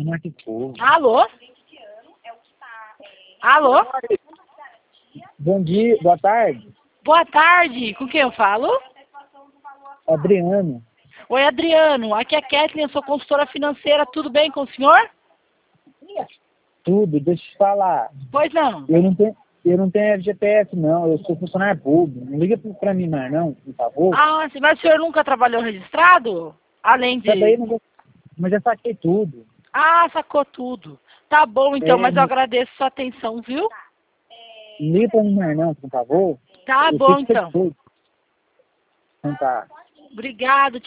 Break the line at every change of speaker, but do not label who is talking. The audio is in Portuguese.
arrumar que povo.
Alô? Alô?
Bom dia, boa tarde.
Boa tarde, com quem eu falo?
Adriano.
Oi, Adriano, aqui é a Kathleen, eu sou consultora financeira, tudo bem com o senhor?
Tudo, deixa eu te falar.
Pois não.
Eu não tenho FGTS, não. Eu sou funcionário público. Não liga pra mim mais, não, por favor.
Ah, mas o senhor nunca trabalhou registrado? Além
Mas daí
de...
eu não vou... Mas já saquei tudo.
Ah, sacou tudo. Tá bom, então, mas eu
Não
agradeço sua atenção, viu?
liga pra mim mais, não, por favor.
Tá
Eu
bom,
sei que você
então.
foi. Então tá.
Obrigado,